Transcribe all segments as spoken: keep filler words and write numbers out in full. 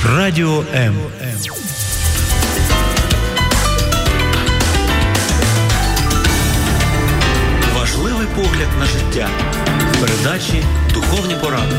Радіо М. Важливий погляд на життя. В передачі «Духовні поради».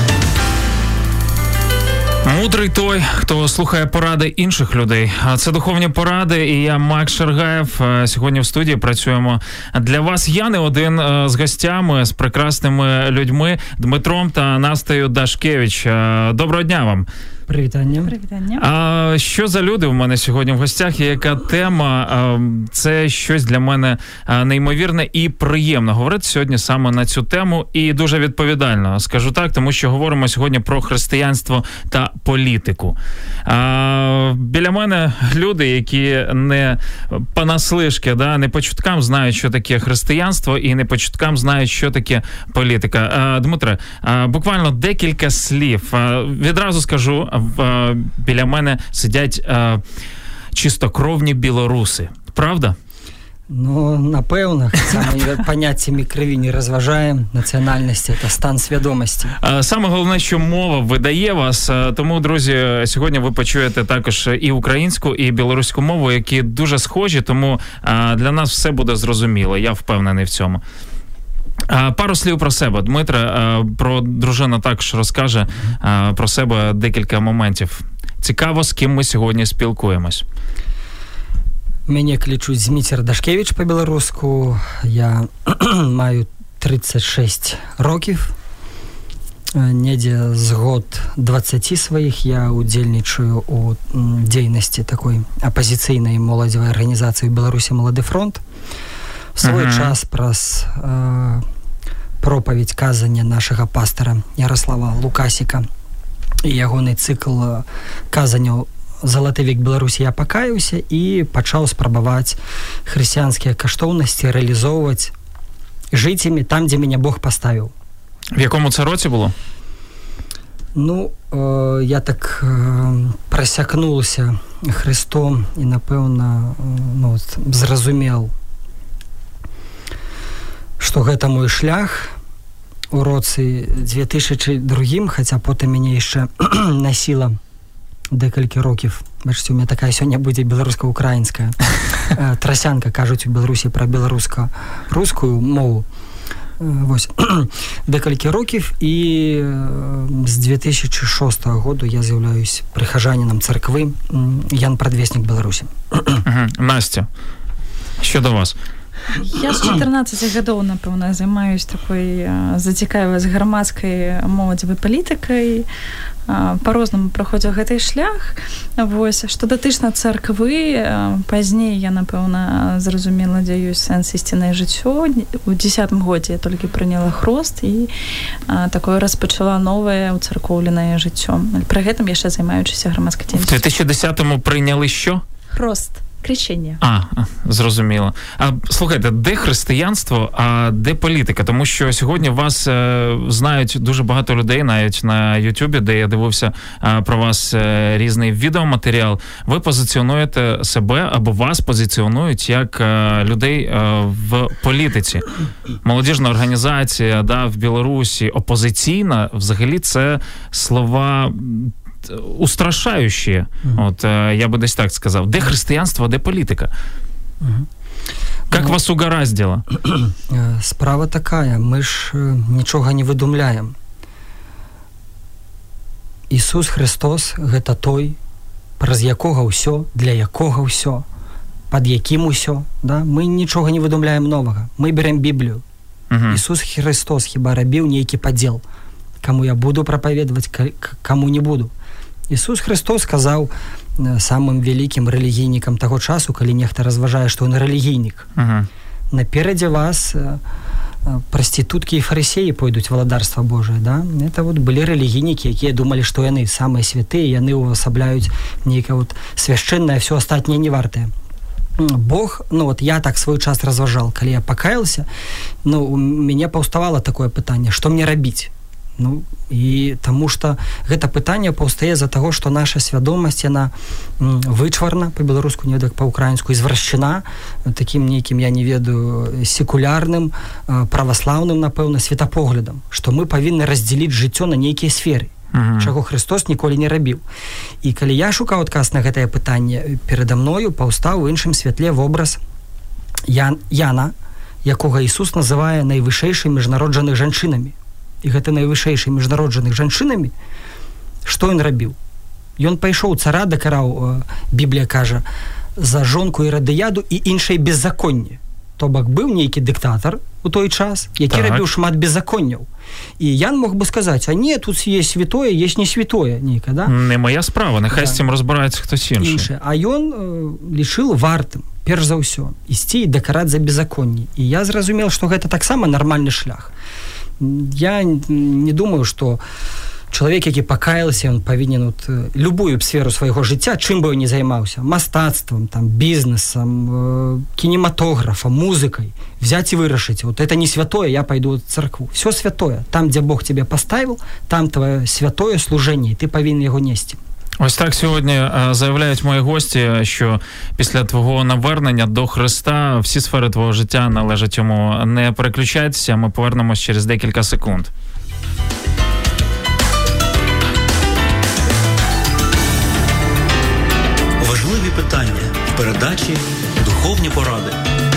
Мудрий той, хто слухає поради інших людей. Це «Духовні поради» і я, Макс Шаргаєв. Сьогодні в студії працюємо для вас. Я не один, з гостями, з прекрасними людьми Дмитром та Настею Дашкевич. Доброго дня вам. Привітання. Привітання. А що за люди в мене сьогодні в гостях? І яка тема? Це щось для мене неймовірне і приємно говорити сьогодні саме на цю тему. І дуже відповідально, скажу так, тому що говоримо сьогодні про християнство та політику. А, біля мене люди, які не понаслишки, да, не по чуткам знають, що таке християнство, і не по чуткам знають, що таке політика. А, Дмитре, а, буквально декілька слів. А, відразу скажу, В, біля мене сидять а, чистокровні білоруси. Правда? Ну, напевно, хоча ми поняттями крові не розважаємо. Національність – це стан свідомості. А, саме головне, що мова видає вас. Тому, друзі, сьогодні ви почуєте також і українську, і білоруську мову, які дуже схожі, тому а, для нас все буде зрозуміло. Я впевнений в цьому. Пару слів про себе. Дмитре, про дружину також розкаже про себе декілька моментів. Цікаво, з ким ми сьогодні спілкуємось. Мене кличуть Дмитр Дашкевич по-білоруську. Я маю тридцять шість років. Недзе з год двадцять своїх я удзельнічаю у діяльності такої опозиційної молодіжної організації в Білорусі «Молодий фронт». В свой uh-huh. час праз э, проповедь казання нашага пастора Ярослава Лукасіка і ягоны цикл казанняў «Залаты век Беларусі я пакаюся» і пачаў спрабаваць хрысціянскія каштоўнасці рэалізоўваць жыць імі там, дзе мяне Бог паставіў. В якому це році було? Ну, э, я так э, прасякнуўся Христом і, напэўна, э, ну, зразумеў, што гэта мой шлях у роцы две тысячы другім, хаця потым мяне яшчэ насіла декалькі років. Бачыце, у меня такая сёння будзе беларуска-украінская трасянка, кажуць у Беларусі пра беларуска-рускую мову. Вось. Декалькі років, і з две тысячи шостого году я з'яўляюсь прихожанінам церкви Ян Прадвеснік Беларусі. Настя, що до вас? Я з чатырнаццаці гадоў, напэўна, займаюсь такой, зацікавілась грамадскай моладзевай палітыкай, па-рознаму праходзіў гэты шлях. Вось, што датычна царквы, пазней я, напэўна, зразумела, дзе ёсць сэнс ісціннае жыццё. У дзесятым годзе я толькі прыняла хрост і такое распачала новае ўцаркоўленае жыццё. Пры гэтым яшчэ займаючыся грамадскай дзейнасцю. В две тысячи десятому прийняли що? Хрост. Крещення. А, зрозуміло. А слухайте, де християнство, а де політика? Тому що сьогодні вас е, знають дуже багато людей, навіть на Ютубі, де я дивився е, про вас е, різний відеоматеріал. Ви позиціонуєте себе, або вас позиціонують як е, людей е, в політиці. Молодіжна організація, да, в Білорусі, опозиційна, взагалі це слова устрашаючі. Mm-hmm. От, я би десь так сказав. Де християнство, де політика? Mm-hmm. Как ну, вас угораздило? Справа такая, мы ж нічога не выдумляем. Ісус Христос – гэта той, праз якога ўсё, для якога ўсё, пад якім ўсё. Да? Мы нічога не выдумляем новага. Мы берем Біблію. Mm-hmm. Ісус Христос хіба рабіў нейкі падзел. Каму я буду прапаведаваць, каму не буду. Ісус Христос сказаў самым вялікім рэлігійнікам таго часу, калі нехта разважае, што ён рэлігійнік. Uh-huh. Наперадзе вас прастытуткі і фарысеі пойдуць валадарства Божае, да? Это вот былі рэлігійнікі, якія думалі, што яны самыя святыя, яны увасабляюць нейкае вот свяшчэннае, всё астатняе не вартае. Бог, ну вот я так свой час разважал, калі я пакаялся, ну у мяне паўставала такое пытанне, што мне рабіць? Ну, і таму што гэта пытанне паўстае з-за таго, што наша свядомасць, яна вычварна, па-беларуску, не ведаю, па-украінску, извращена такім нейкім, я не ведаю, секулярным, праваслаўным, напэўна, светапоглядам, што мы павінны раздзяліць жыццё на нейкія сферы. uh-huh. чаго Христос ніколі не рабіў. І калі я шукаў адказ на гэтае пытанне, перада мною паўстаў у іншым святле вобраз Ян, Яна, якога Ісус называе найвышэйшымі міжнароджаных жанчынамі. І гэта найвышэйшымі міжнароджаных жанчынамі, што ён рабіў? Ён пайшоў цара, дакараў, Біблія кажа, за жонку Ірадыяду і іншай беззаконне. То бок быў нейкі дыктатар у той час, які так. рабіў шмат беззаконняў. І Ян мог бы сказаць, а не, тут є святое, є не святое нейка, да? Не моя справа, нехай з цим розбирається хтось інший. Інше. А ён э, лічыў вартым, перш за ўсё, ісці і дакараць за беззаконне. І я зразумел, што гэта таксама нармальны шлях. Я не думаю, што чалавек, які пакаялся, ён павінен вот, любую сферу свайго жыцця, чым бы ён не займаўся, мастацтвам, там, бізнесам, э, кінематографам, музыкай, взять і вырашыць. Вот это не святое, я пойду в церкву. Все святое. Там, дзе Бог тебе поставил, там твое святое служение, і ти повинен його нести. Ось так сьогодні заявляють мої гості, що після твого навернення до Христа всі сфери твого життя належать йому. Не переключайтеся, ми повернемось через декілька секунд. Важливі питання в передачі «Духовні поради».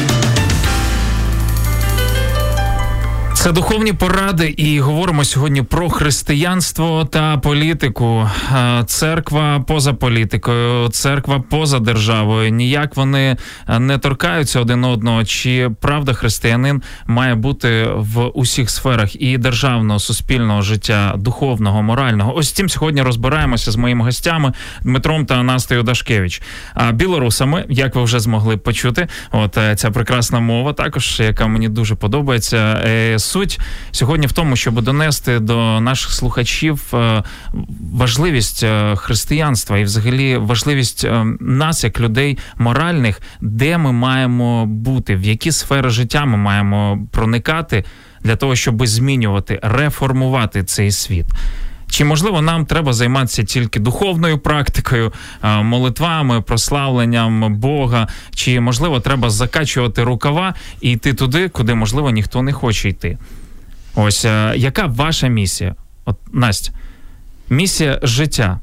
Це «Духовні поради» і говоримо сьогодні про християнство та політику. Церква поза політикою, церква поза державою. Ніяк вони не торкаються один одного. Чи правда християнин має бути в усіх сферах і державного, суспільного життя, духовного, морального? Ось з цим сьогодні розбираємося з моїми гостями Дмитром та Настею Дашкевич. Білорусами, як ви вже змогли почути, от ця прекрасна мова також, яка мені дуже подобається. Суть сьогодні в тому, щоб донести до наших слухачів важливість християнства і взагалі важливість нас, як людей моральних, де ми маємо бути, в які сфери життя ми маємо проникати для того, щоб змінювати, реформувати цей світ. Чи, можливо, нам треба займатися тільки духовною практикою, молитвами, прославленням Бога, чи, можливо, треба закачувати рукава і йти туди, куди, можливо, ніхто не хоче йти? Ось, яка ваша місія? От, Настя, місія життя.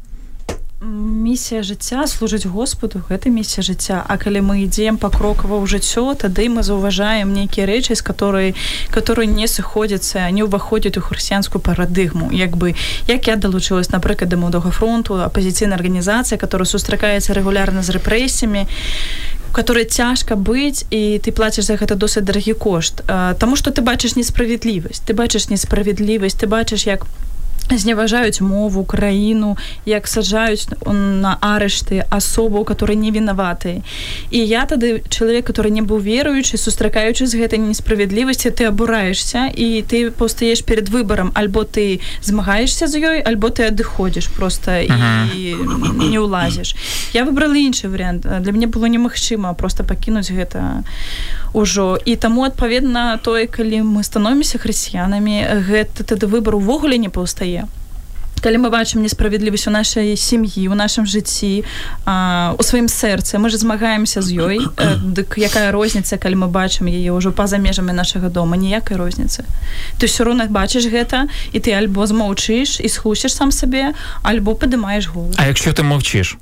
Місія жыцця служыць Господу, гэта місія жыцця. А калі мы ідзем пакрокава ў жыццё, тады мы заўважаем нейкія рэчы, з которые, которые не сыходзяцца, не ўваходзяць у хрысціянскую парадыгму. Як бы, як я далучылась, напрыклад, да Молодога фронту, апазіцыйная арганізацыя, которая сустракаецца рэгулярна з рэпрэсіямі, у которой цяжка быць, і ты плаціш за гэта досыць дарагі кошт. Таму што ты бачыш несправядлівасць, ты бачыш несправядлівасць, ты бачыш, як зневажаюць мову, краіну, як саджаюць на арышты асобу, которые не вінаватыя. І я тады, чалавек, который не быў веруючы, сустракаючы з гэтай несправядлівасці, ты абураешься, і ты паўстаеш перед выбарам, альбо ты змагаешься з ёй, альбо ты адыходзіш просто ага. і не ўлазіш. Я выбрала іншы варыянт. Для мяне было немагчыма просто пакінуць гэта ўжо. І таму, адпаведна, тое, калі мы становімся хрысціянамі, гэта тады выбар увогуле не паўстае. Калі мы бачым несправядлівасць у нашай сям'і, у нашым жыцці, а, у сваім сэрцы, мы ж змагаемся з ёй, дык якая розніца, калі мы бачым яе ўжо па-за межамі нашага дома? Ніякай розніцы. Ты ўсё роўна бачыш гэта, і ты альбо змаўчыш і схлусіш сам сабе, альбо падымаеш голас. А якщо ти мовчиш?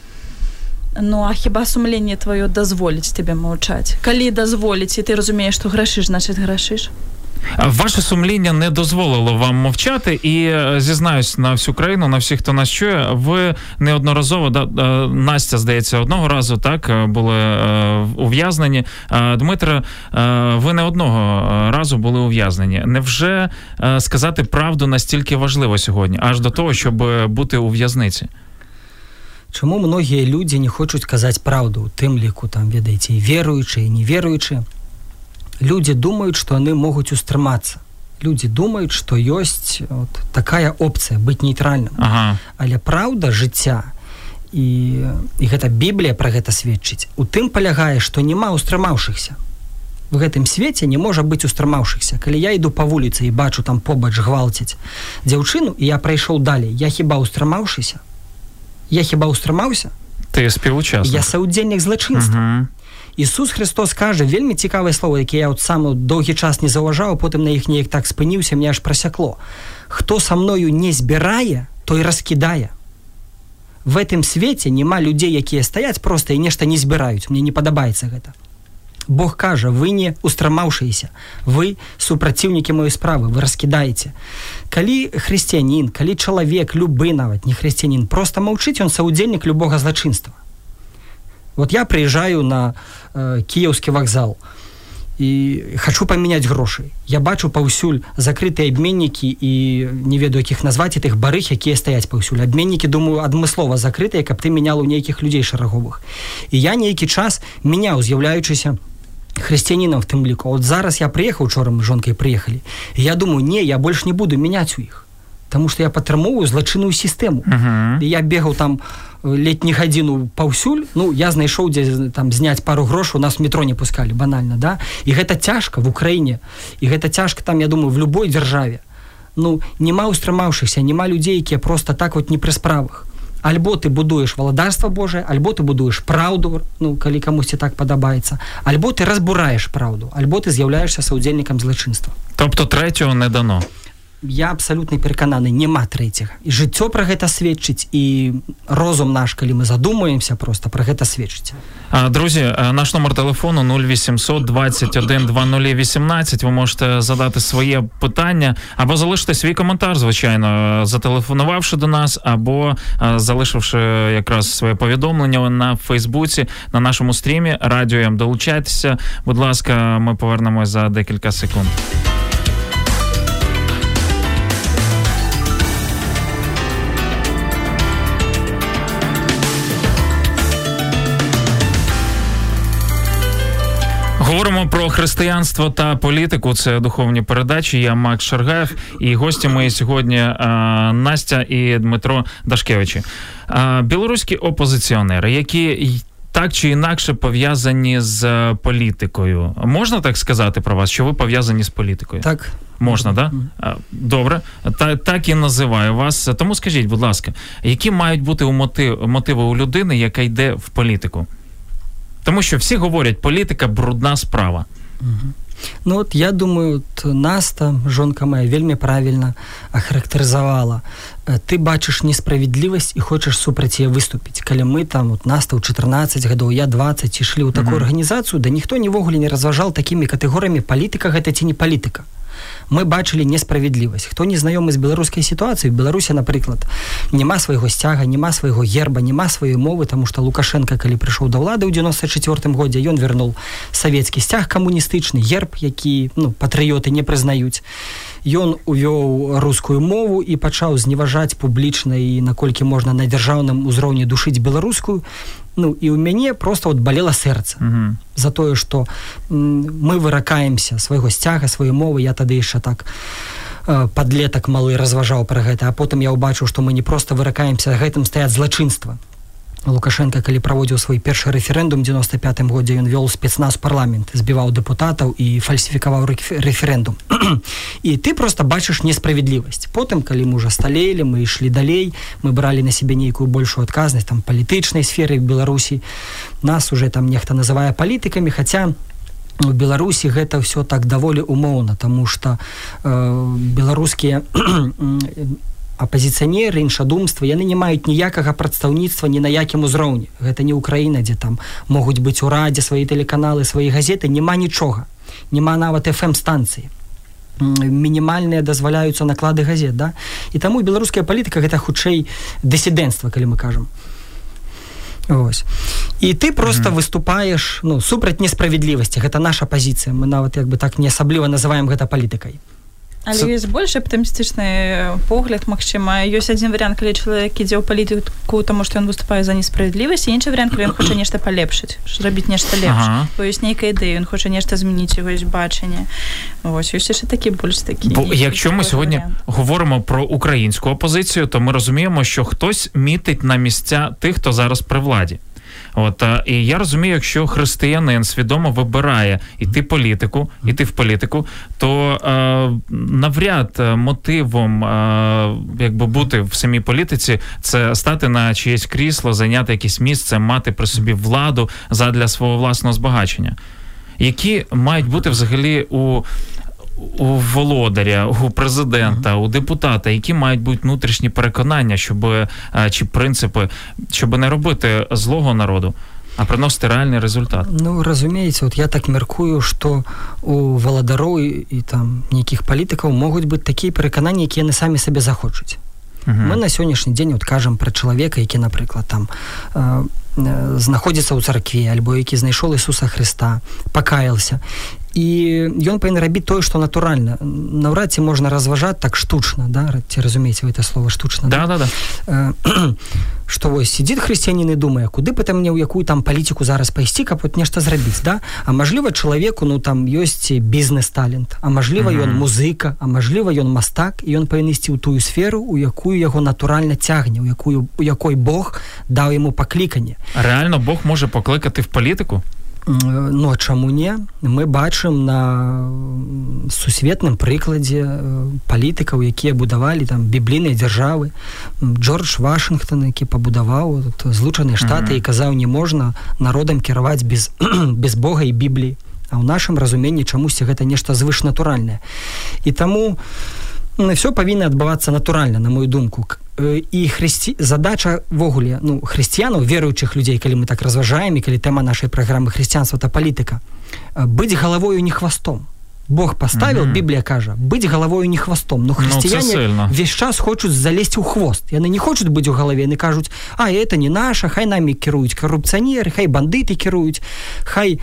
Ну, а хіба сумленне твоё дазволіць тебе маўчаць? Калі дазволіць, і ти розумієш, що грашиш, значить грашиш? Ваше сумління не дозволило вам мовчати, і зізнаюсь на всю країну, на всіх, хто нас чує, ви неодноразово, да, Настя, здається, одного разу, так, були ув'язнені. Дмитре, ви не одного разу були ув'язнені. Невже сказати правду настільки важливо сьогодні, аж до того, щоб бути у в'язниці? Чому многія людзі не хочуць казаць праўду, у тым ліку, там, ведаеце, і веруючыя, і неверуючыя? Людзі думаюць, што яны могуць устрымацца. Людзі думаюць, што ёсць вот такая опцыя быць нейтральным. Ага. Але праўда жыцця, і, і гэта Біблія пра гэта сведчыць, у тым палягае, што няма устрымаўшыхся. В гэтым свеце не можа быць устрымаўшыхся. Калі я іду па вуліцы і бачу там побач гвалціць дзяўчыну, і я прайшоў далей, я хіба устрымаўшыся? Я хіба устрымаўся? Ты співучасник. Я саўдзельнік злачынства. Угу. Ісус Христос кажа вельмі цікавае слово, яке я от сам доўгі час не заўважаў, потым на іх неяк так спыніўся, мне аж прасякло. Хто са мною не збірае, той раскідае. В гэтым свеце няма людзей, якія стаяць проста і нешта не збіраюць. Мне не падабаецца гэта. Бог кажа, вы не устрамаўшыеся, вы супраціўнікі маёй справы, вы раскідаеце. Калі хрысціянін, калі чалавек, любы нават, не хрысціянін, проста маўчыць, ён саўдзельнік любога злачынства. Вот я прыязджаю на э, кіеўскі вакзал і хачу памяняць грошы. Я бачу паўсюль закрытыя абменнікі і не ведаю, якіх назваць, і тых барыг, якія стаяць паўсюль. Абменнікі, думаю, адмыслова закрытыя, каб ты мянял у нейкіх людзей шараговых. І я нейкі час мяняў, з'яўляючыся хрысціянінам в тым ліку. От зараз я прыехаў, учора мы з жонкай прыехалі, і я думаю, не, я больш не буду мяняць у іх, таму што я падтрымоўваю злачынную сістэму. Uh-huh. І я бегаў там летні гадзіну паўсюль, ну, я знайшоў дзе там зняць пару грошаў, нас в метро не пускалі, банальна, да? І гэта цяжка в Украіне, і гэта цяжка там, я думаю, в любой дзяржаве. Ну, нема устрымаўшыхся, нема людзей, якія проста так вот не пры справах. Альбо ты будуеш валадарства Божае, альбо ты будуеш праўду, ну, калі камусьці так падабаецца, альбо ты разбураеш праўду, альбо ты з'яўляешся саўдзельнікам злачынства. Тобто трэцяго не дано? Я абсалютна перакананы, няма трэцяга. І жыццё пра гэта сведчыць, і розум наш, калі мы задумаемся, проста пра гэта сведчыць. Друзі, наш номер телефону нуль вісімсот двадцять один двадцять вісімнадцять. Ви можете задати своє питання, або залишити свій коментар, звичайно, зателефонувавши до нас, або залишивши якраз своє повідомлення на Фейсбуці, на нашому стрімі Радіо М. Долучайтеся. Будь ласка, ми повернемось за декілька секунд. Говоримо про християнство та політику. Це духовні передачі. Я Макс Шаргаєв. І гості мої сьогодні а, Настя і Дмитро Дашкевичі. А, білоруські опозиціонери, які так чи інакше пов'язані з політикою. Можна так сказати про вас, що ви пов'язані з політикою? Так. Можна, так? Да? Добре. Та, так і називаю вас. Тому скажіть, будь ласка, які мають бути мотив, мотиви у людини, яка йде в політику? Тому що всі говорять, політика – брудна справа. Угу. Ну от я думаю, от Наста, жонка моя, вельми правильно охарактеризовала. Ты бачиш несправедливость і хочеш супраць яе выступіць. Калі мы там, от Наста ў чатырнаццаць гадоў, я двадцать, ішлі ў такую арганізацыю, да ніхто нівогуле не разважаў такімі катэгорыямі, палітыка гэта ці не палітыка. Мы бачылі несправедлівасць. Хто не знаёмы з беларускай сітуацыяй, в Беларусі, напрыклад, няма свайго сцяга, няма свайго герба, няма сваёй мовы, таму што Лукашенко, калі прыйшоў да ўлады ў девяносто четвёртым годзе, ён вярнуў савецкі сцяг камуністычны, герб, які, ну, патрыёты не прызнаюць. Ён увёў рускую мову і пачаў зневажаць публічна і наколькі можна на дзяржаўным узроўні душыць беларускую. Ну, і ў мяне просто вот балела сэрца uh-huh. за тое, што м, мы выракаемся свайго сцяга, сваёй мовы. Я тады яшчэ так э, падлетак малы разважаў пра гэта, а потым я ўбачыў, што мы не проста выракаемся, гэтым стаяць злачынства. Лукашенко, калі праводзіў свой першы рэферэндум у девяносто пятым годзе, ён вёл спецназ парламент, збіваў дэпутатаў і фальсіфікаваў рэферэндум. І ты просто бачыш несправедлівасць. Потым, калі мы ўжо сталелі, мы ішлі далей, мы бралі на сябе нейкую большую адказнасць, там, палітычнай сферы в Беларусі. Нас уже там нехта называе палітыкамі, хаця у Беларусі гэта ўсё так даволі умоўна, таму што э, беларускія апозіцыянеры, іншадумства, яны не маюць ніякага прадстаўніцтва ні на якім узроўні. Гэта не Украіна, дзе там могуць быць у радзе свае тэлеканалы, свае газеты, няма нічога. Няма нават эф эм-станцыі. Мінімальныя дазваляюцца наклады газет, да? І таму беларуская палітыка гэта хутчэй дысідэнцтва, калі мы кажам. Вось. І ты просто mm-hmm. выступаеш, ну, супраць несправедлівасці. Гэта наша пазіцыя. Мы нават як бы так не асабліва называем гэта палітыкай. Але ёсць больш аптымістычны погляд, магчыма. Ёсць адзін варыянт, калі чалавек ідзе ў палітыку, таму што ён выступае за несправядлівасць, і іншы варыянт, калі ён хоча нешта палепшыць, зрабіць нешта лепш. Ага. Бо ёсць нейкая ідэя, ён хоча нешта змяніць, яго ёсць бачанне. Ось, ёсць яшчэ такі больш такі. Бо якщо ми сьогодні варіант. говоримо про українську опозицію, то ми розуміємо, що хтось мітить на місця тих, хто зараз при владі. От, і я розумію, якщо християнин свідомо вибирає іти політику, іти в політику, то е, навряд мотивом е, якби бути в самій політиці це стати на чиєсь крісло, зайняти якесь місце, мати при собі владу задля свого власного збагачення. Які мають бути взагалі у у володаря, у президента, у депутата, які мають бути внутрішні переконання, щоб, чи принципи, щоб не робити злого народу, а приносити реальний результат? Ну, разумеется, вот я так меркую, что у валадароў і, і там нейкіх палітыкаў могуць быць такія перакананні, якія яны самі сабе захочуць. Uh-huh. Мы на сённяшні дзень вот кажам пра чалавека, які, напрыклад, там э, э, знаходзіцца ў царкве, альбо які знайшоў Ісуса Хрыста, пакаялся. І ён павінен рабіць тое, што натуральна. Наўрад ці можна разважаць так штучна, да? Ці разумееце вы это слово штучна? Да, да, да. Э, што вось сидзіць хрысціянін і думае, куды бы там мне ў якую там палітику зараз пайсці, каб вот нешта зрабіць, да? А мажліва чалавеку, ну там ёсць бізнес-талент, а мажліва mm-hmm. ён музыка, а мажліва ён мастак, і ён павінен ісці ў тую сферу, у якую яго натуральна цягне, у якую у якой Бог даў яму пакліканне. Реально Бог може покликати в політику? Ну, а чаму не? Мы бачым на сусветным прыкладзе палітыкаў, якія будавалі там біблійныя дзяржавы. Джордж Вашынгтон, які пабудаваў Злучаныя Штаты, mm-hmm. і казаў, не можна народам кіраваць без, без Бога і Бібліі. А ў нашым разуменні чамусьці гэта нешта звышнатуральнае. І таму ну, все павінна адбывацца натуральна, на мою думку. І хрысці... задача ввогуле, ну, хрысціянаў, веруючых людзей, калі мы так разважаем, і калі тэма нашай праграмы хрысціянства – это палітыка, быць галавою не хвастом. Бог паставіў, mm-hmm. Біблія кажа, быць галавою не хвастом. Но хрысціяне ну, весь час хочуць залезть у хвост. Яны не хочуць быць у галаве, яны кажуць, а, это не наша, хай намі кіруюць карупцыянеры, хай бандыты кіруюць, хай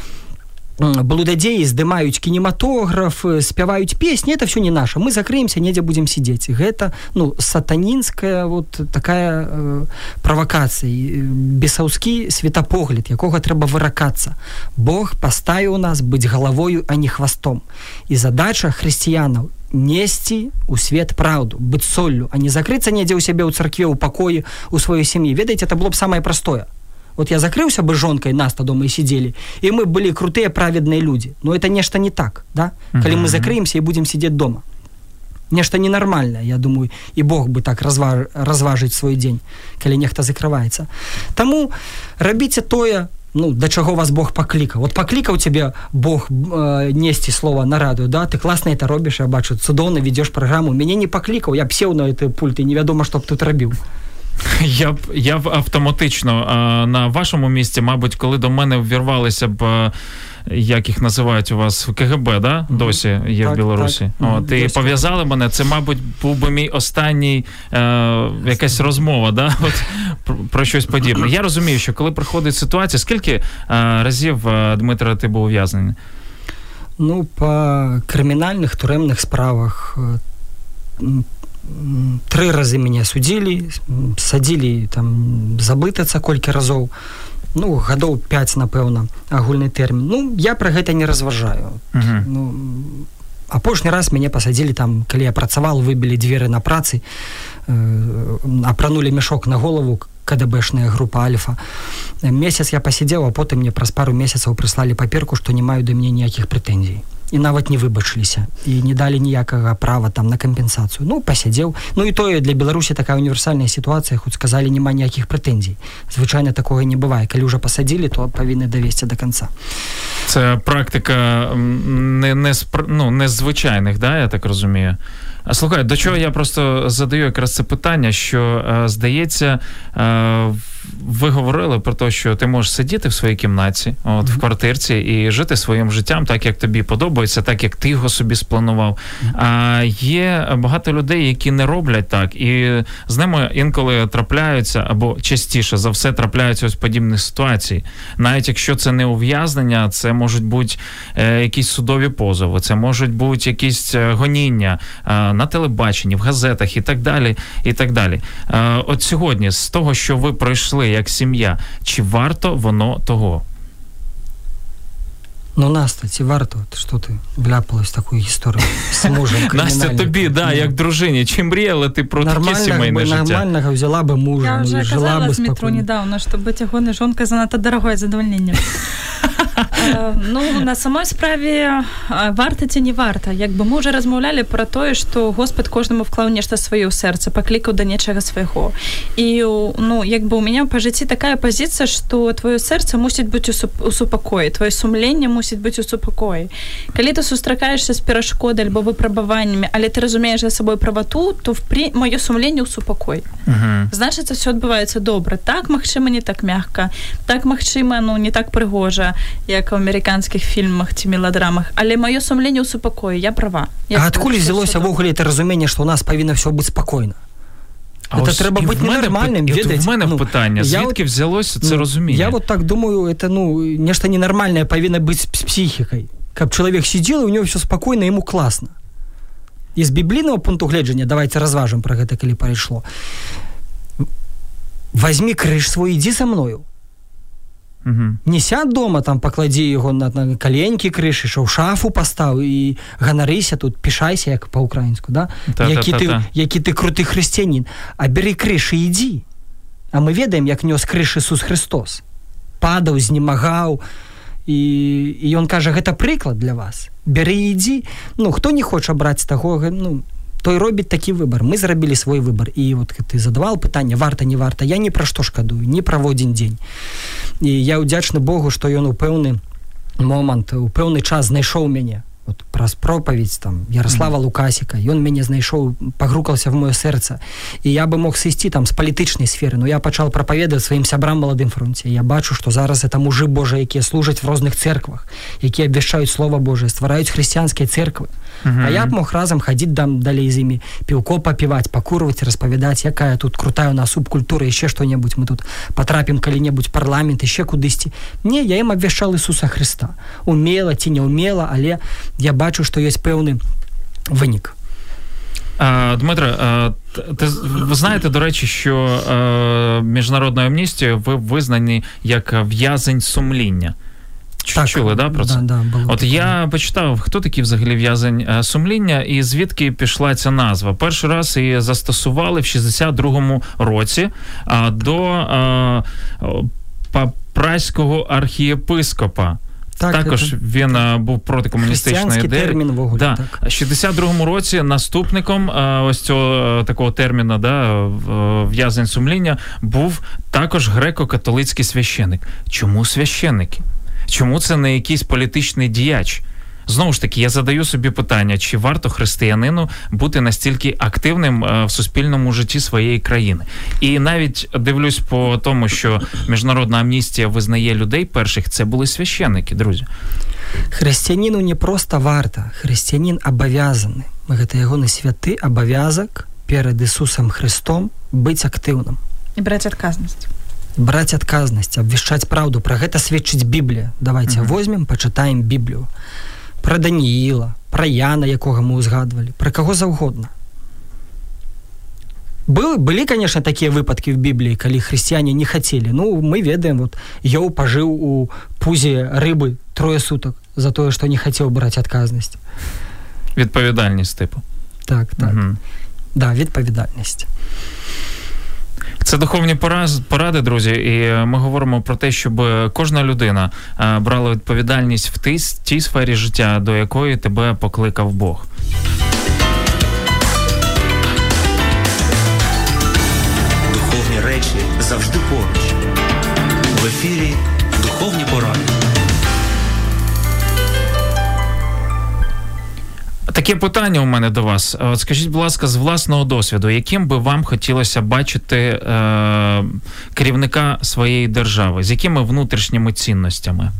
блудадзеі здымаюць кінематограф, спяваюць песні, это все не наше. Мы закрыемся, недзе будзем сидзець. Гэта, ну, сатанінская вот такая э, правакацыя, бесаўскі светапогляд, якога трэба выракацца. Бог паставіў нас быць галавою, а не хвастом. І задача хрысціянаў несці у свет праўду, быць соллю, а не закрыцца недзе ў сябе ў царкве, у пакоі, у сваёй сям'і. Ведаеце, это было б самае простое. Вот я закрылся бы жонкой, нас-то дома и сидели, и мы были крутые, праведные люди. Но это нечто не так, да? Mm-hmm. Коли мы закрыемся и будем сидеть дома. Нечто ненормальное, я думаю, и Бог бы так разваж... разважить свой день, коли нехто закрывается. Тому робите тое, ну, до чего вас Бог покликал. Вот покликал тебе Бог э, нести слово на радио, да? Ты классно это робишь, я бачу, цудовно ведешь программу. Меня не покликал, я б сел на этот пульт, и неведомо, что б тут робил. Я б я б автоматично а, на вашому місці, мабуть, коли до мене ввірвалися б, а, як їх називають у вас, КГБ, да? Досі є так, в Білорусі. Так. От, і пов'язали мене, це, мабуть, був би мій останній а, якась розмова, да? От, про, про щось подібне. Я розумію, що коли приходить ситуація, скільки а, разів, а, Дмитро, ти був ув'язнений? Ну, по кримінальних, тюремних справах три разы мяне судзілі, садзілі там заблытацца колькі разоў, ну, гадоў пяць, напэўна, агульны тэрмін. Ну, я пра гэта не разважаю. Uh-huh. Ну, апошні раз мяне пасадзілі там, калі я працаваў, выбілі дзверы на працы, э, апранулі мяшок на голову, КДБшная група Альфа. Месяц я пасядзеў, а потым мне праз пару месяцаў прыслалі паперку, што не маю да мяне ніякіх прэтэнзій. І нават не выбачыліся, і не далі ніякага права там на кампенсацыю. Ну, пасядзеў. Ну, і тое, для Беларусі такая універсальная сітуацыя, хоць сказалі, няма ніякіх прэтэнзій. Звычайна такога не бывае. Калі ўжо пасадзілі, то павінны давесці да канца. Це практика не, не, ну, незвичайних, да, я так розумію? А слухай, до чого я просто задаю якраз це питання, що, здається, ви говорили про те, що ти можеш сидіти в своїй кімнаті, от, mm-hmm. в квартирці і жити своїм життям так, як тобі подобається, так, як ти його собі спланував. Mm-hmm. А є багато людей, які не роблять так, і з ними інколи трапляються, або частіше за все трапляються ось подібні ситуації. Навіть якщо це не ув'язнення, це можуть бути е, якісь судові позови, це можуть бути якісь гоніння е, на телебаченні, в газетах і так далі, і так далі. Е, от сьогодні, з того, що ви пройшли як сім'я, чи варто воно того? Ну, Настя, ці варто? Що ти вляпалась в таку історію з мужем кримінальним? Настя, тобі, да, як дружині, чи мріяла ти про таке сімейне життя? Нормального взяла би мужа, я ну, вже жила казала би з метро недавно, що бути гоною жонкою занадто дорогое задовольнення. Ну, на самой справе, варта ці не варта. Якби мы ўжо размаўлялі пра тое, што Господ кожнаму вклаў нешта сваё ў сэрца, паклікаў да нечага свайго. І, ну, якби у мяне па жыцці такая пазіцыя, што твоё сэрца мусіць быць у супакоі, твоё сумленне мусіць быць у супакоі. Калі ты сустракаешся з перашкодай альбо выпрабаваннямі, але ты разумееш за сабой правату, то впри... маё сумленне ў супакой. Uh-huh. Значыць, все адбываецца добра. Так, магчыма, не так мякка. Так, магчыма, ну, не так прыгожа, як у амерыканскіх фільмах ці меладрамах. Але маё сумленне ў супакоі, я права. Я а адкуль взялося ввогуле это разуменне, што ў нас павінна ўсё быць спакойна? А це треба бути ненормальним, відать. В мене ну, питання, звідки от, взялося це ну, розуміння? Я вот так думаю, це ну, нечто ненормальне повинно бути з психікою. Каб чоловік сидів, і у нього все спокійно, йому класно. І з біблійного пункту гледжання, давайте розважимо про це, коли перейшло. Возьми криш свій, іди за мною. Угу. Не сядь дома, там, поклади його на, на коленки криші, що в шафу постав і ганарися тут, пішайся, як по-українську, да? Який ти, який ти крутий християнин. А бери криш і йди. А ми ведаємо, як нес криш Ісус Христос. Падав, знемагав, і, і він каже, це приклад для вас. Бери і йди. Ну, хто не хоче брати з того, ну, той робить такий вибір. Ми зробили свій вибір. І от ти задавав питання, варто, не варто. Я ні про що шкодую, ні про один день. І я вдячний Богу, що він у певний момент, у певний час знайшов мене. От праз проповідь там Ярослава mm-hmm. Лукасіка, і він мене знайшов, погрукався в моє серце. І я би мог сісти там з політичної сфери, но я почав проповідати своїм сябрам молодим фронті. Я бачу, що зараз це мужи Божі, які служать в різних церквах, які обвіщають Слово Боже, створюють християнські церкви. Mm-hmm. А я б мог разом ходити там далі з ними, півко попивати, покурувати, розповідати, яка тут крутая у нас субкультура, і ще що-небудь, ми тут потрапимо коли-небудь в парламент, і ще кудись. Ні, я їм обвіщав Ісуса Христа. Уміло, ті не уміло, але я бачу, що є певний винік. А, Дмитро, а, ти, ви знаєте, до речі, що а, міжнародною амністією ви визнані як в'язень сумління. Так, чули, да, про це? Да, да, От я почитав, хто такий взагалі в'язень сумління і звідки пішла ця назва. Перший раз її застосували в шістдесят другому році а, до а, папрайського архієпископа. Так, також це... він а, був проти комуністичної ідеї. Термін в огулі, да. так. В шістдесят другому році наступником а, ось цього такого терміну, да, в'язень сумління, був також греко-католицький священик. Чому священики? Чому це не якийсь політичний діяч? Знову ж таки, я задаю собі питання, чи варто християнину бути настільки активним в суспільному житті своєї країни. І навіть дивлюсь по тому, що міжнародна амністія визнає людей перших, це були священники, друзі. Християнину не просто варто, християнин обов'язаний. Це його не святий обов'язок перед Ісусом Христом бути активним. І брати відказність. Браць адказнасць, абвяшчаць праўду. Пра гэта сведчыць Біблія. Давайте mm-hmm. возьмем, пачытаем Біблію. Пра Даніїла, пра Яна, якога мы узгадвалі, пра каго заўгодна. Были, были, конечно, такія выпадкі в Бібліі, калі хрысціяне не хацелі. Ну, мы ведаем, вот, Йоў пажыў у пузе рыбы трое сутак за тое, што не хацеў браць адказнасць. Відпавідальнасць, типу. Так, так. Mm-hmm. Да, відпавідальнасць. Це духовні поради, друзі, і ми говоримо про те, щоб кожна людина брала відповідальність в тій, тій сфері життя, до якої тебе покликав Бог. Духовні речі завжди поруч. В ефірі «Духовні поради». Таке питання у мене до вас. От скажіть, будь ласка, з власного досвіду, яким би вам хотілося бачити е, керівника своєї держави? З якими внутрішніми цінностями?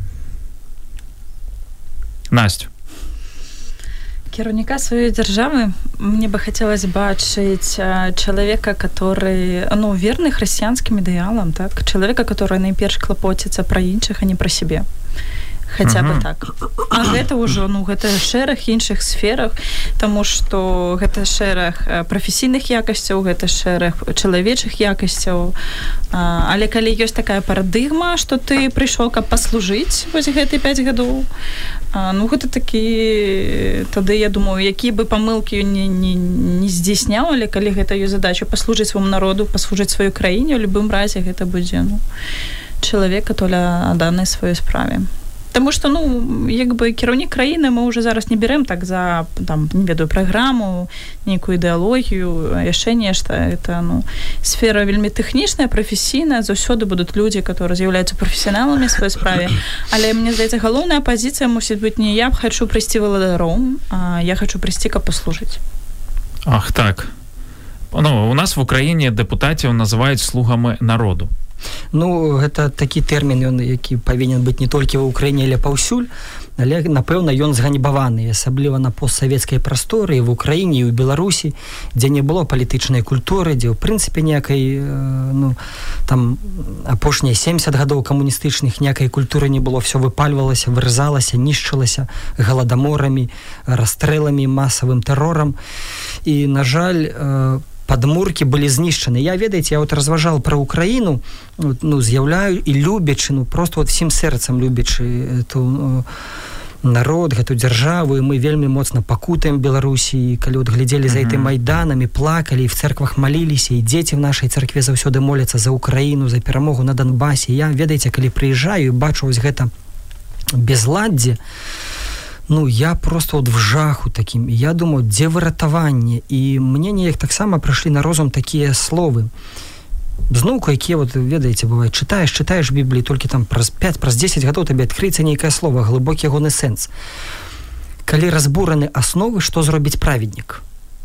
Настю. Керівника своєї держави мені би хотілося бачити чоловіка, який, ну, вірний християнським ідеалам, так? Чоловіка, який найперш клопотиться про інших, а не про себе. Хаця бы так. А гэта ўжо, ну, гэта шэраг іншых сферах, таму што гэта шэраг прафесійных якасцяў, гэта шэраг чалавечых якасцяў. Але калі ёсць такая парадыгма, што ты прыйшоў, каб паслужыць вось гэты пяць гадоў, ну, гэта такі, тады, я думаю, які бы памылкі не, не, не здзейсняў, але калі гэта ёсць задача паслужыць свайму народу, паслужыць сваёй краіне, у любым разе гэта будзе, ну, чалавек, который адданы сваёй справе. Таму што ну як бы кіраўнік краіны мы ўжо зараз не берем так за там не ведаю праграму, нейкую ідэалогію, яшчэ нешта. Это ну сфера вельмі тэхнічная, прафесійная, заўсёды будуць людзі, которые з'яўляюцца прафесіяналамі в сваёй справе. Але мне здаецца, галоўная пазіцыя мусіць быць не я хочу прыйсці валадаром, а я хочу прыйсці, каб паслужыць. Ах, так. Ну, у нас в Україні депутатів називають слугами народу. Ну, гэта такі тэрмін, ён, які павінен быць не толькі ва Ўкраіне, але паўсюль, але, напэўна, ён зганьбаваны, асабліва на постсавецкай прасторы, і в Украіне, і ў Беларусі, дзе не было палітычнай культуры, дзе, ў прынцыпе, ніякай, ну, там, апошнія семьдесят гадоў камуністычных ніякай культуры не было, всё выпальвалася, вырызалася, нішчылася галадаморамі, расстрэламі, масавым тэрорам. І, на жаль, падмуркі былі знішчаны. Я, ведаеце, я вот разважал пра Украіну, ну, з'яўляю і любячы, ну, просто вот всім сэрцам любячы эту ну, народ, гэту дзяржаву, і мы вельмі моцна пакутаем Беларусі, калі вот глядзелі за гэтым майданамі, плакалі, і в церквах маліліся, і дзеці в нашай церкве заўсёды моляцца за Украіну, за перамогу на Донбасе. Я, ведаеце, калі прыязджаю і бачу вось гэта безладдзе, ну, я просто вот в жаху таким. Я думаю, дзе выратаванне? І мне неяк таксама прыйшлі на розум такія словы. Зноўку, якія, вот, ведаеце, бывает, чытаеш, чытаеш Біблію, толькі там праз пять, праз десять гадоў табе адкрыецца нейкае слово, глыбокі ягоны сэнс. Калі разбураны асновы, што зробіць праведнік?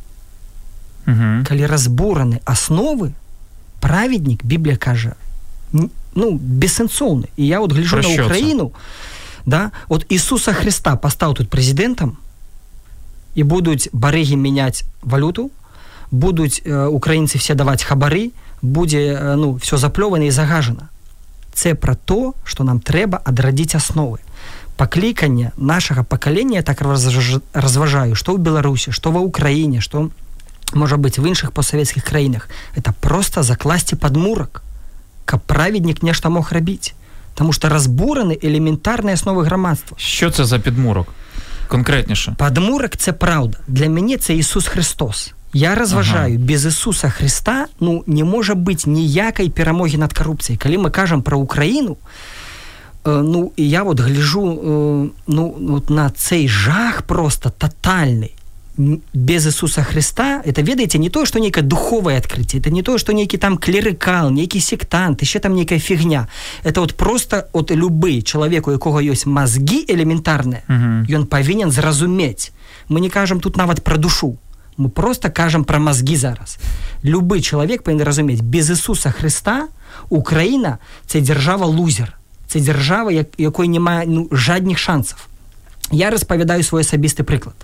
Угу. Калі разбураны асновы, праведнік, Біблія кажа, ну, бессэнсоўны. І я вот гляджу на Украіну, да, вот Ісуса Христа пастаў тут прэзідэнтам, і будуць барыгі мяняць валюту, будуць э, украінцы все даваць хабары, будзе, э, ну, все заплёвана і загажана. Це пра то, што нам трэба адрадзіць асновы. Пакліканне нашага пакалення, так разважаю, што ў Беларусі, што ва Ўкраіне, што, можа быць, в іншых постсавецкіх краінах, это проста закласці падмурак, каб праведнік нешта мог рабіць. Тому що розбурені елементарні основи громадства. Що це за підмурок? Конкретніше. Підмурок – це правда. Для мене це Ісус Христос. Я розважаю, ага. Без Ісуса Христа ну, не може бути ніякої перемоги над корупцією. Коли ми кажемо про Україну, э, ну, я от гляжу э, ну, от на цей жах просто тотальний. Без Ісуса Христа, это, ведаеце, не то, что некое духовое открытие, это не то, что некий там клерикал, некий сектант, еще там некая фигня. Это вот просто от любы человек, у якого есть мозги элементарные, uh-huh. И он повинен зразуметь. Мы не кажем тут нават про душу, мы просто кажем про мозги зараз. Любый человек повинен разуметь, без Ісуса Христа Украина – це держава-лузер, це держава, якої немає ну, жадних шансів. Я розповідаю свій особистий приклад.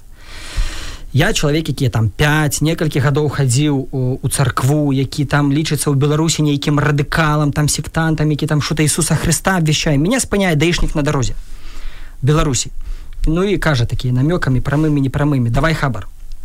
Я чалавек, які там пять, некалькі гадоў хадзіў у, у царкву, які там лічыцца ў Беларусі нейкім радыкалам, там сектантам, які там што-то Ісуса Христа абвяшчае. Меня спыняе даішнік на дарозе Беларусі. Ну і кажа такія намёкамі, прамымі, непрамымі, давай хабар.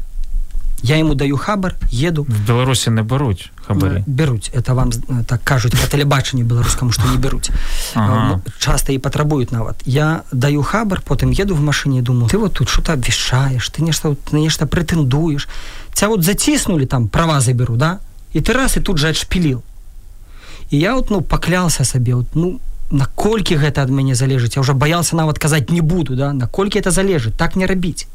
Я ему даю хабар, еду. В Беларусі не беруть хабарі? Беруть. Это вам так кажуть по телебаченню беларускаму, што не беруть. Ага. Часто і патрабуюць нават. Я даю хабар, потым еду в машине и думаю, ты вот тут что-то обвешаешь, ты нешта, ты нешта претендуешь. Тебя вот затиснули, там, права заберу, да? И ты раз, и тут же отшпилил. И я вот, ну, поклялся себе, вот, ну, наколькі гэта ад мяне залежыць. Я уже боялся нават казаць не буду, да? Наколькі это залежыць, так не рабіць.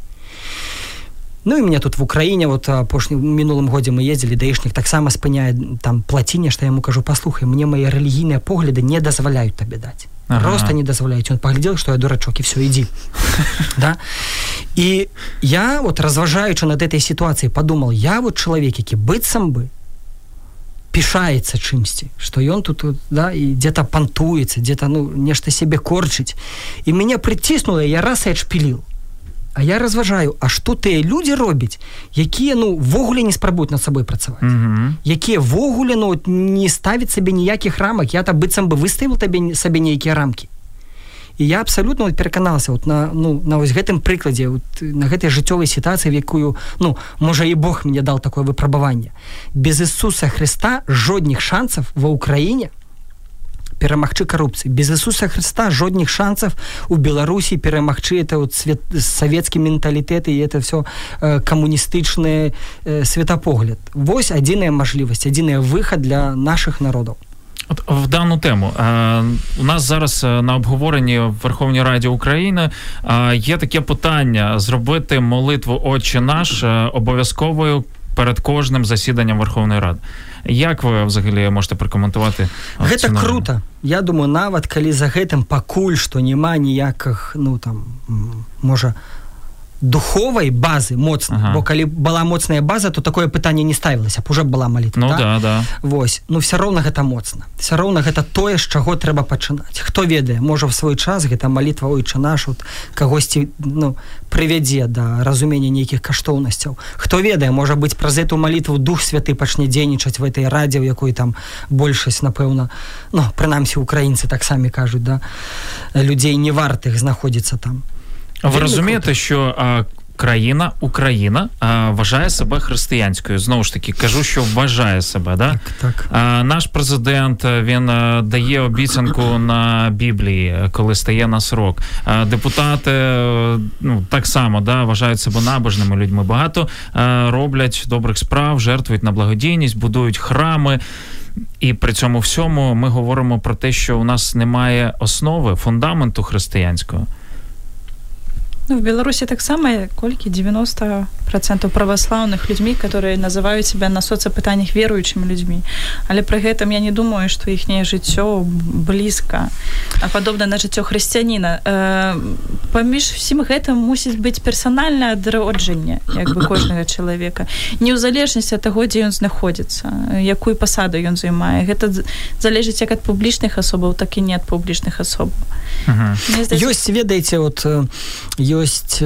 Ну і меня тут в Украіне, вот апошні, в мінулым годзе мы ездзілі, даішнік таксама спыняе там плаці нешта, я яму кажу, паслухай, мне мои рэлігійныя погляды не дазваляюць табе даць. Ага. Просто не дазваляюць. Он поглядел, что я дурачок, и все, иди. Да? И я вот, разважаючы над этой ситуацией, подумал, я вот человек, які быццам бы пішаецца чымсьці, што ён тут, да, і где-то пантуецца, где-то, ну, нешта себе корчыць. І мяне прыціснула, я раз і адшпіліл. А я разважаю, а што тыя людзі робяць, якія, ну, вогуле не спрабуюць над сабой працаваць, mm-hmm. якія вогуле, ну, не ставяць сабе ніякіх рамак, я-то быццам бы выставіў табе сабе нейкія рамкі. І я абсалютна вот пераканалася вот на, ну, на вось гэтым прыкладзе, вот, на гэтай жыццёвай сітуацыі, в якую, ну, можа і Бог мне дал такое выпрабаванне. Без Ісуса Христа жодних шансаў ва Ўкраіне перамагчы карупцыі. Без Ісуса Христа жодних шансаў у Беларусі перамагчы это вот свет, савецкі менталітэт і это все э, камуністычны э, светапогляд. Вось адзіная мажлівасць, адзіная выхад для нашых народаў. От в дану тему. У нас зараз на обговоренні в Верховній Раді України є таке питання зробити молитву «Отче наш» обов'язковою перед кожним засіданням Верховної Ради. Як ви взагалі можете прокоментувати? Гэта круто. Я думаю, нават калі за гэтым пакуль што няма ніякіх, ну там, можа, духовай базы моцнай, ага. бо калі была моцная база, то такое пытанне не ставілася, б уже была малітва. Ну да, да, да. Вось, ну все роўна гэта моцна. Все роўна гэта тое, з чаго трэба пачынаць. Хто ведае, можа в свой час гэта малітва «Отче наш» от, кагосьці, ну, прывядзе да разумення нейкіх каштоўнасцяў. Хто ведае, можа быць, праз эту малітву Дух Святы пачне дзейнічаць в этой радзе, у якой там большасць, напэўна, ну, прынамсі украінцы так самі кажуць, да, людзей не вартых знаходзіцца там. Ви розумієте, що а, країна, Україна, а, вважає себе християнською. Знову ж таки, кажу, що вважає себе, да? Так, так. А, наш президент, він а, дає обіцянку на Біблії, коли стає на срок. А, депутати, ну, так само, да, вважають себе набожними людьми. Багато а, роблять добрих справ, жертвують на благодійність, будують храми. І при цьому всьому ми говоримо про те, що у нас немає основи, фундаменту християнського. Ну, в Беларуси так само, кольки девяносто процентов православных людьми, которые называют себя на соцопытаниях верующими людьми. Але при этом я не думаю, что ихнее жыццё близко, а подобно на жыццё хрысціяніна. Э, паміж всім гэтым мусіць быць персанальнае адроджанне, як бы кожнага чалавека. Не ў залежнасці ад таго, дзе ён знаходзіцца, якую пасаду ён займае. Гэта залежыць як ад публічных асобаў, так і не ад публічных асобаў. Uh-huh. Здаецца... Ёсць, ведаеце, от ёсць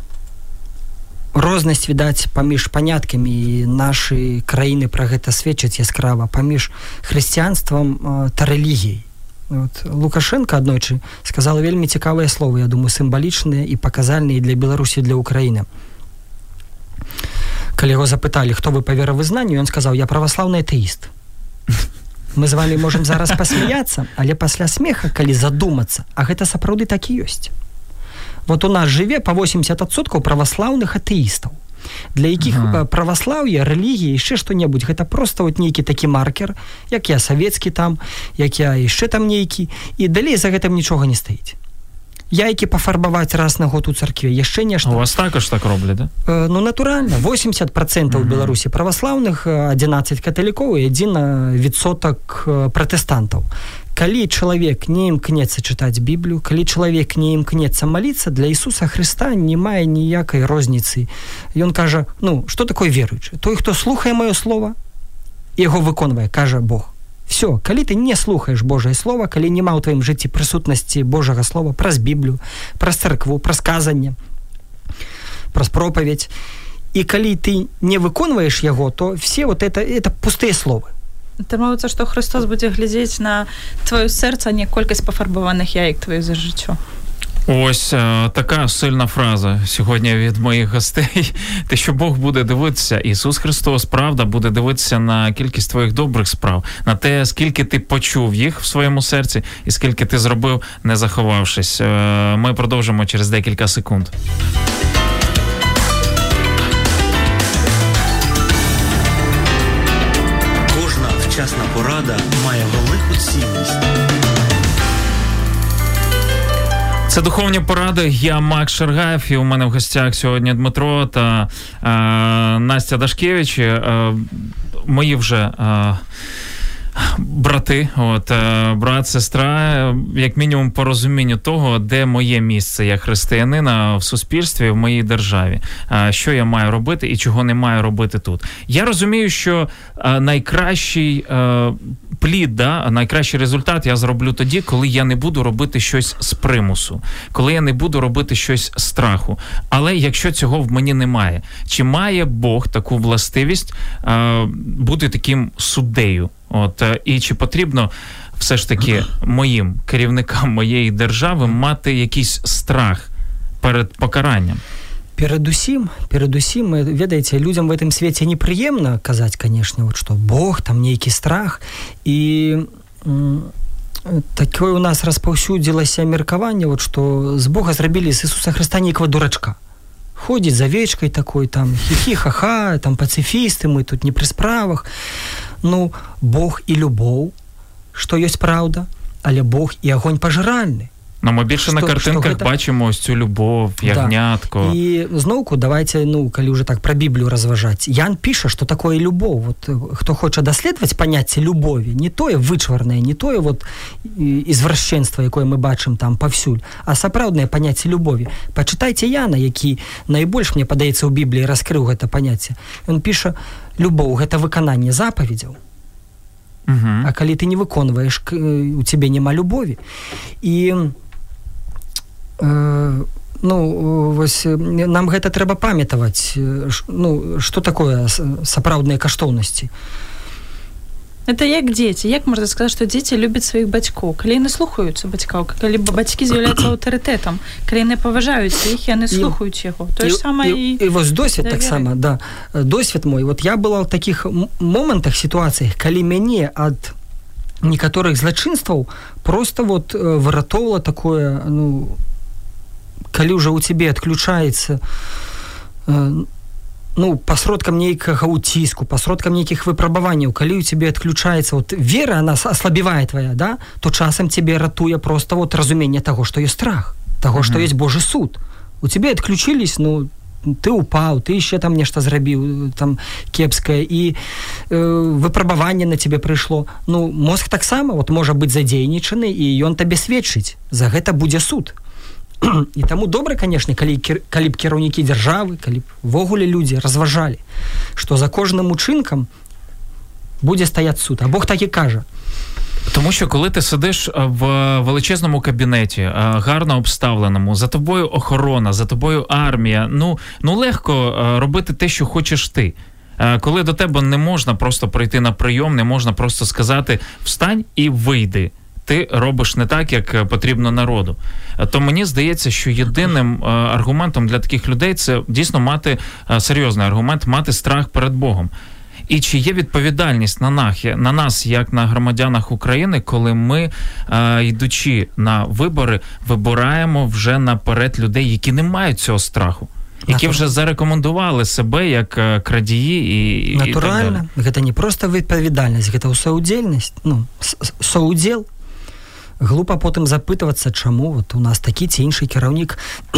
рознасць, відаць, паміж паняткамі, і нашы краіны пра гэта сведчаць яскрава, паміж хрысціянствам та рэлігіяй. От Лукашенко аднойчы сказал вельмі цікавыя словы, я думаю, сімвалічныя і паказальныя для Беларусі, для Украіны. Калі яго запыталі, хто вы па веравызнанню, ён сказаў: я праваслаўны атэіст. Мы з вами можем зараз пасмяяцца, але пасля смеха, калі задумацца, а гэта сапраўды так і ёсць. Вот у нас жыве па восемьдесят адсоткаў праваслаўных атэістаў, для якіх ага. праваслаўе, рэлігія, яшчэ што-небудзь, гэта проста вот нейкі такі маркер, як я савецкі там, як я яшчэ там нейкі, і далей за гэтым нічога не стаіць. Яйкі пафарбаваць раз на год у царкве, яшчэ нешта. У вас також так роблять, да? Э, ну, натуральна. восемьдесят процентов у Беларусі праваслаўных, одиннадцать каталікоў і один відсотак пратэстантаў. Калі чалавек не імкнецца чытаць Біблію, калі чалавек не імкнецца маліцца, для Ісуса Хрыста не мае ніякай розніцы. Ён кажа, ну, што такое веруючы? Той, хто слухае маё слово, яго выконвае, кажа Бог. Все, калі ты не слухаеш Божае Слово, калі няма ў тваім жыцці прысутнасці Божага Слова праз Біблію, праз царкву, праз казанне, праз пропаведь, і калі ты не выконваеш яго, то все вот это, это пустыя словы. Атрымаецца, што Христос будзе глядзець на твоё сэрца, а не колькасць пафарбаваных яек твоё за жыццё. Ось а, така сильна фраза сьогодні від моїх гостей. Те, що Бог буде дивитися, Ісус Христос, правда, буде дивитися на кількість твоїх добрих справ, на те, скільки ти почув їх в своєму серці і скільки ти зробив, не заховавшись. Ми продовжимо через декілька секунд. Кожна вчасна порада має велику цінність. Це «Духовні поради». Я Макс Шергаєв, і у мене в гостях сьогодні Дмитро та е, Настя Дашкевич. Е, мої вже е, брати, от, е, брат, сестра, як мінімум по розумінню того, де моє місце як християнина в суспільстві, в моїй державі. Е, що я маю робити і чого не маю робити тут. Я розумію, що е, найкращий е, плід, да, найкращий результат я зроблю тоді, коли я не буду робити щось з примусу, коли я не буду робити щось з страху. Але якщо цього в мені немає, чи має Бог таку властивість е, бути таким суддею? От, е, і чи потрібно все ж таки моїм керівникам моєї держави мати якийсь страх перед покаранням? Перадусім, перадусім, ведаеце, людям в этом свеце непрыемна казаць, конечно, вот, что Бог, там нейкі страх, і м, такое у нас распаўсюдзілася меркаванне, вот, что з Бога зрабілі з Ісуса Христа нейкага дурачка. Ходзіць за вечкай такой, там, хі-хі-ха-ха, там, пацыфісты, мы тут не пры справах. Ну, Бог і любоў, што ёсць праўда, але Бог і агонь пажыральны. Ну, ми більше що, на картинках гэта... бачимо ось цю любов, ягнятко. Да. І знову, давайте, ну, коли вже так про Біблію розважати. Ян пише, що такое любов. Вот, хто хоче дослідувати поняття любові, не тое вичварне, не тое вот ізвращенство, яке ми бачимо там повсюль, а сапраўдне поняття любові. Почитайте Яна, який найбільш, мені подається, у Біблії розкрив гэта поняття. Він пише, любов – гэта выкананне запаведзяў. Угу. А калі ты не выконваеш, у цябе няма любові. І ну, вось, нам гэта трэба памятаваць, ну, што такое сапраўдныя каштоўнасці. Это як дзеці. Як можна сказаць, што дзеці любяць сваіх бацькоў? Калі яны слухаюцца бацькоў, калі бацькі з'яўляюцца аўтарытэтам, калі яны паважаюць іх, яны слухаюць яго. То ж самае і... І вось досвед таксама, да. Досвед мой. Вот я была ў такіх момантах, сітуацыях, калі мяне ад некаторых злачынстваў просто вот выратоўвала такое, ну, калі ўжо ў цябе адключаецца, ну, пасродкам нейкага ўціску, пасродкам нейкіх выпрабаванняў, калі ў цябе адключаецца вот вера, она аслабівае твая, да, то часам цябе ратуе просто вот разуменне таго, што ёсць страх, таго, mm-hmm. што ёсць Божы суд. У цябе адключылись, ну, ты упаў, ты яшчэ там нешта зрабіў, там, кепскае, і э, выпрабаванне на цябе прыйшло. Ну, мозг таксама, вот, можа быць задзейнічаны, і ён табе сведчыць. За гэта будзе суд. І таму добра, канешне, калі, калі б кіраўнікі дзяржавы, калі б ввогуле людзі разважалі, што за кожным учынкам будзе стаяць суд. А Бог так і кажа. Тому що коли ти сидиш в величезному кабінеті, гарно обставленому, за тобою охорона, за тобою армія, ну, ну легко робити те, що хочеш ти. Коли до тебе не можна просто прийти на прийом, не можна просто сказати «встань і вийди». Ти робиш не так, як потрібно народу. То мені здається, що єдиним аргументом для таких людей це дійсно мати серйозний аргумент, мати страх перед Богом. І чи є відповідальність на нас, на нас, як на громадянах України, коли ми, йдучи на вибори, вибираємо вже наперед людей, які не мають цього страху, які вже зарекомендували себе як крадії і, натурально. І так далі. Гэта не просто відповідальність, гэта усаудзельність, ну, соудзел. Глупа потым запытвацца, чаму вот у нас такі ці іншы кіраўнік.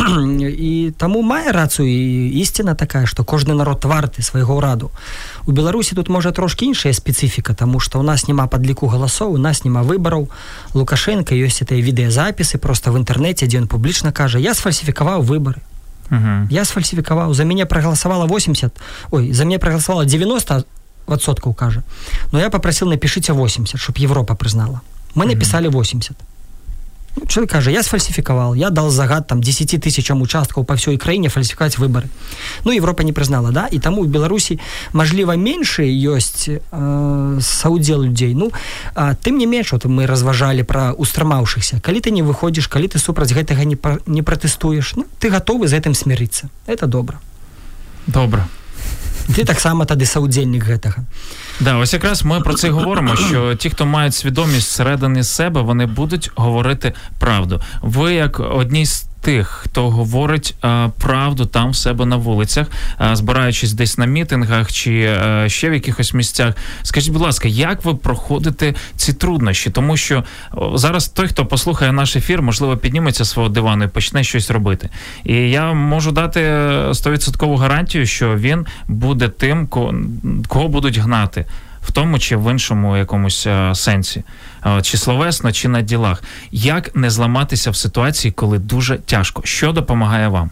І таму мае рацыю і ісціна такая, што кожны народ варты свайго ўраду. У Беларусі тут можа трошкі іншая спецыфіка, таму што у нас няма падліку галасоў, у нас няма выбараў. Лукашенко ёсць гэтыя відэазапісы проста в інтэрнэце, дзе ён публічна кажа: я сфальсіфікаваў выбары. Uh-huh. Я сфальсіфікаваў, за мяне прагаласавала восемьдесят, ой, за мяне прагаласавала девяносто адсоткаў, кажа. Но я попросил, напишите восемьдесят, чтобы Европа признала. Мы написали восемьдесят. Ну, человек кажа, я сфальсификовал, я дал загад там десять тысячам участкаў по всей Украине фальсификовать выборы. Ну, Европа не признала, да, и тому в Беларуси, можливо, меньше есть э, саудзел людей. Ну, а, тым не менш, вот мы разважали про устрамаўшихся. Калі ты не выходишь, калі ты супраць гэтага не, не протестуешь, ну, ты готовы за этим смириться. Это добра. Добра. Ти так само тоді саудзельник гэтага. Да, ось якраз ми про це говоримо, що ті, хто мають свідомість всередині себе, вони будуть говорити правду. Ви як одні з тих, хто говорить а, правду там в себе на вулицях, а, збираючись десь на мітингах чи а, ще в якихось місцях. Скажіть, будь ласка, як ви проходите ці труднощі? Тому що о, зараз той, хто послухає наш ефір, можливо, підніметься з свого дивану і почне щось робити. І я можу дати сто відсотків гарантію, що він буде тим, кого, кого будуть гнати. В тому чи в іншому якомусь а, сенсі. А, чи словесно, чи на ділах. Як не зламатися в ситуації, коли дуже тяжко? Що допомагає вам?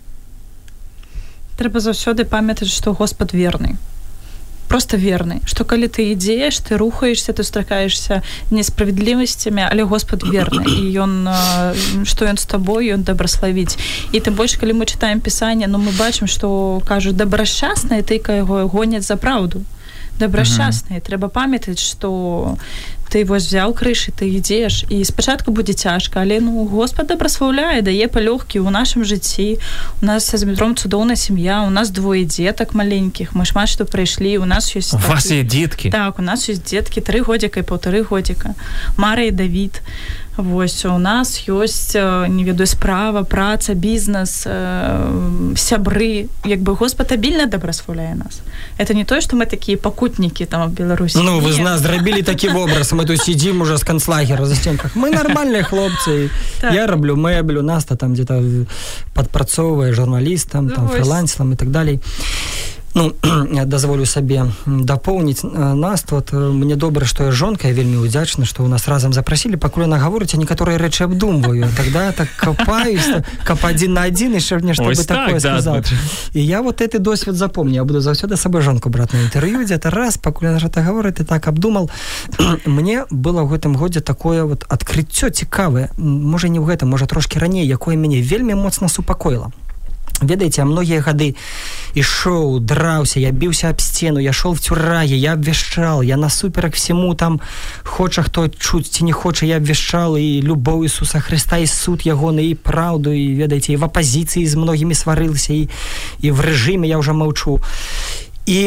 Треба заўсёды памятаць, што Господ верны. Просто верны. Што калі ты ідзеш, ты рухаешься, ты сустракаешься несправедлівасцямі, але Господ верны. І ён, што ён з табой, ён добраславіць. І тым больш, калі мы чытаем Пісанне, ну мы бачым, што кажуць, добрашчасныя, ты яго гоняць за праўду. Добрашчасныя. Uh-huh. Трэба памятаць, што ты вось взяў крышы, ты ідзеш, і спачатку будзе цяжка, але ну Господ добраслаўляе, дае палёгкі ў нашым жыцці. У нас з Дмітром цудоўная сям'я, у нас двое дзетак маленькіх, мы шмат што прайшлі, у нас ёсць... У вас є діткі? Так, у нас ёсць дзеткі, тры годзіка і паўтары годзіка. Мара і Давід. Вось у нас ёсць, не ведаю, справа, праца, бізнес, сябры, як бы Господ абільна добраславляе нас. Это не то, што мы такія пакутнікі там в Беларусі. Ну, вы з нас зрабілі такі вобраз, мы тут сидим уже з канцлагера за стенках. Мы нормальные хлопцы. Так. Я роблю мэблю, Наста там где-то подпрацоўвае журналістам, там, фрилансерам и так далее. Ну, я дазволю сабе дапоўніць нас. Вот, мне добра, што я жонка, я вельмі удзячна, што ў нас разам запрасілі, пакуль яна гаворыць, а некаторыя рэчы абдумваю. Тогда так капаюсь, кап адзін на адзін, і ще нешта бы такое сказал. І я вот гэты досвед запомню. Я буду заўсёды сабой жонку браць на інтэрв'ю, дзе-то раз, пакуль яна гэта гаворыць, і так абдумал. Мне было ў гэтым годзе такое вот адкрыццё цікавае, можа не ў гэтым, можа трошкі раней, якое мяне вельмі моцна супакоіла. Ведаеце, а многія гады ішоў, драўся, я біўся аб сцену, я шоў в цюрагі, я абвяшчал, я насуперак всему там, хоча хто чуць ці не хоча, я абвяшчал і любоў Ісуса Хрыста, і суд ягоны, і праўду, і, ведаеце, і в апазіцыі з многімі сварылася, і, і в рэжыме я ўжо маўчу. І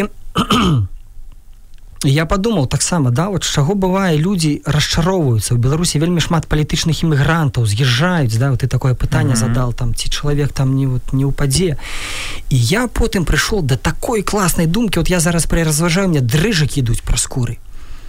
я подумал таксама, да, вот з чаго бывае людзі расчароўваюцца. У Беларусі вельмі шмат палітычных імігрантаў з'язджаюць, да, вот ты такое пытанне mm-hmm. задал, там, ці чалавек там не, вот, не ўпадзе. І я потым прыйшоў да такой класнай думкі, вот я зараз перазважаю, мне дрыжыкі ідуць праз скуры.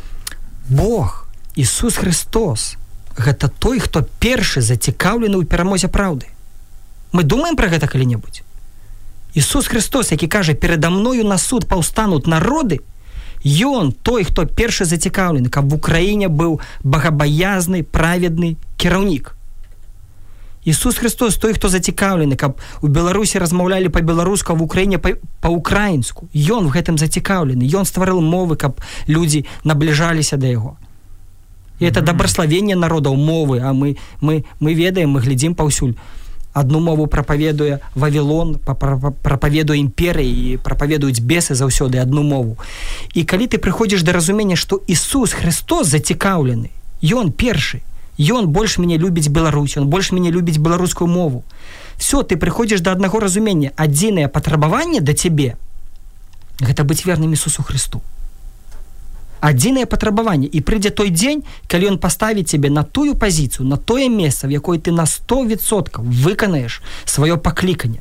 Бог, Ісус Христос, гэта той, хто першы зацікаўлены ў перамозе праўды. Мы думаем пра гэта калі-небудзь? Ісус Христос, які кажа, перада мною на суд паўстануць народы, ён той, хто першы зацікаўлены, каб в Украіне быў багабаязны, праведны кіраўнік. Ісус Христос той, хто зацікаўлены, каб у Беларусі размаўлялі па-беларуску, а в Украіне па-украінску. Ён в гэтым зацікаўлены. Ён стварыў мовы, каб людзі набліжаліся да яго. І это mm-hmm. дабраславенне народаў мовы, а мы, мы, мы ведаем, мы глядзім паўсюль. Одну мову прапаведуе Вавілон, прапаведуе імперыі, і прапаведуюць бесы заўсёды одну мову. І калі ты прыходзіш да разумення, што Ісус Христос зацікаўлены, ён першы, ён больш мяне любіць Беларусь, ён больш мяне любіць беларускую мову. Всё, ты прыходзіш да аднаго разумення, адзінае патрабаванне да цябе – гэта быць верным Ісусу Христу. Адзінае патрабаванне, і прыйдзе той дзень, калі ён паставіць цябе на тую пазіцыю, на тое месца, в якой ты на сто відсоткаў выканаеш сваё пакліканне.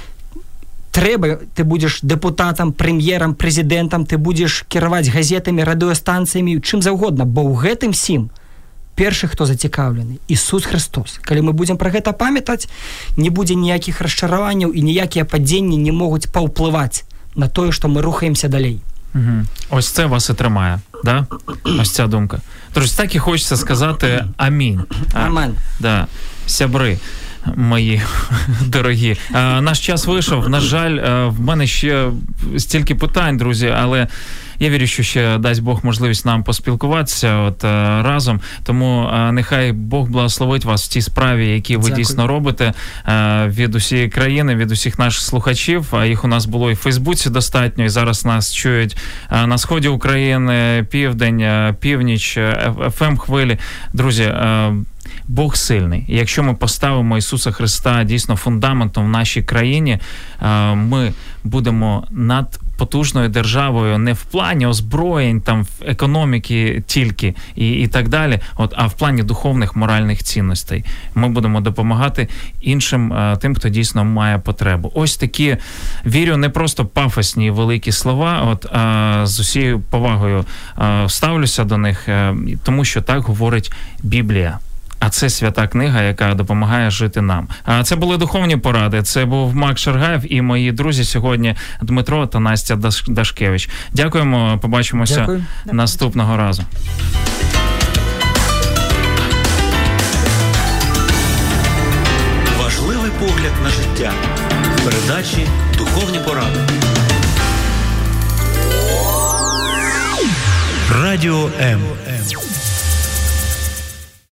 Трэба, ты будзеш дэпутатам, прэм'ерам, прэзідэнтам, ты будзеш кіраваць газетамі, радыёстанцыямі, чым заўгодна, бо ў гэтым сім першы, хто зацікаўлены, Ісус Христос. Калі мы будзем пра гэта памятаць, не будзе ніякіх расчараванняў і ніякія падзенні не могуць паўплываць на тое, што мы рухаемся далей. Угу. Ось це вас і тримає, да? Ось ця думка. Тож так і хочеться сказати амінь. Амен. Да. Сябри мої дорогі. А, наш час вийшов. На жаль, в мене ще стільки питань, друзі, але я вірю, що ще дасть Бог можливість нам поспілкуватися от, а, разом. Тому а, нехай Бог благословить вас в тій справі, які ви Дякую. Дійсно робите а, від усієї країни, від усіх наших слухачів. А їх у нас було і в Фейсбуці достатньо, і зараз нас чують а, на сході України, південь, а, північ, еф ем-хвилі. Друзі, а, Бог сильний. І якщо ми поставимо Ісуса Христа дійсно фундаментом в нашій країні, ми будемо над потужною державою не в плані озброєнь, там, в економіки тільки і, і так далі, от, а в плані духовних, моральних цінностей. Ми будемо допомагати іншим, тим, хто дійсно має потребу. Ось такі, вірю, не просто пафосні великі слова, от, а з усією повагою а, ставлюся до них, а, тому що так говорить Біблія. А це свята книга, яка допомагає жити нам. А це були духовні поради. Це був Мак Шаргаєв і мої друзі сьогодні Дмитро та Настя Дашкевич. Дякуємо, побачимося Дякую. Наступного разу. Важливий погляд на життя. В передачі «Духовні поради». Радіо М.